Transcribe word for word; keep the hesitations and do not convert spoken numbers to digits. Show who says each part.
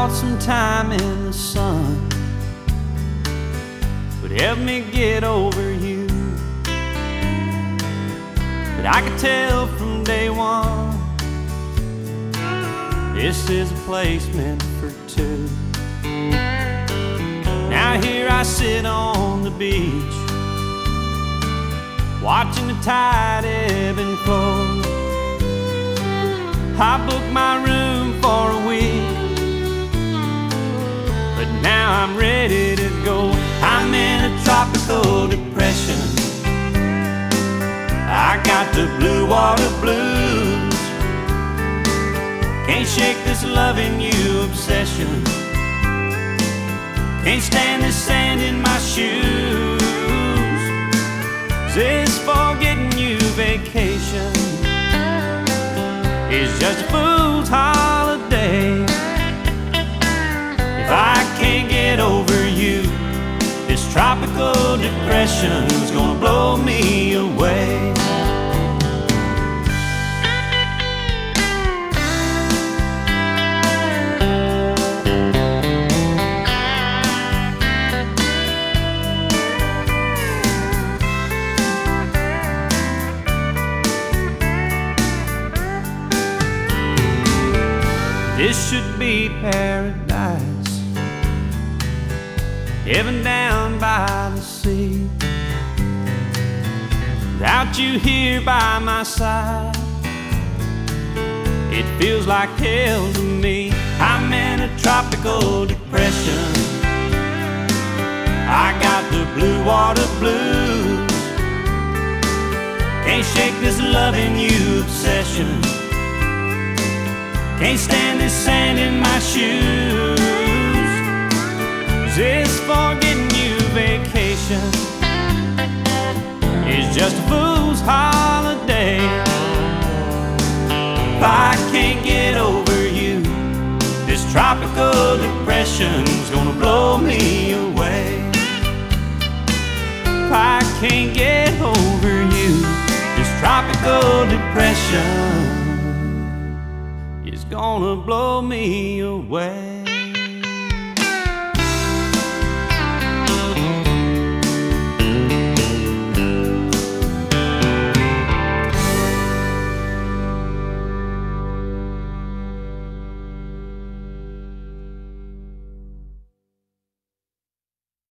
Speaker 1: thought some time in the sun would help me get over you. But I could tell from day one, this is a place meant for two. Now here I sit on the beach, watching the tide ebb and flow. I booked my room for a week, but now I'm ready to go. I'm in a tropical depression. I got the blue water blues. Can't shake this loving you obsession. Can't stand this sand in my shoes. This forgetting you vacation is just a fool's holiday. If I can't get over you, this tropical depression's gonna blow me away. This should be paradise, heaven down by the sea. Without you here by my side, it feels like hell to me. I'm in a tropical depression. I got the blue water blues. Can't shake this loving you obsession. Can't stand this sand in my shoes. This forgetting you vacation is just a fool's holiday. If I can't get over you, this tropical depression's gonna blow me away. If I can't get over you, this tropical depression is gonna blow me away.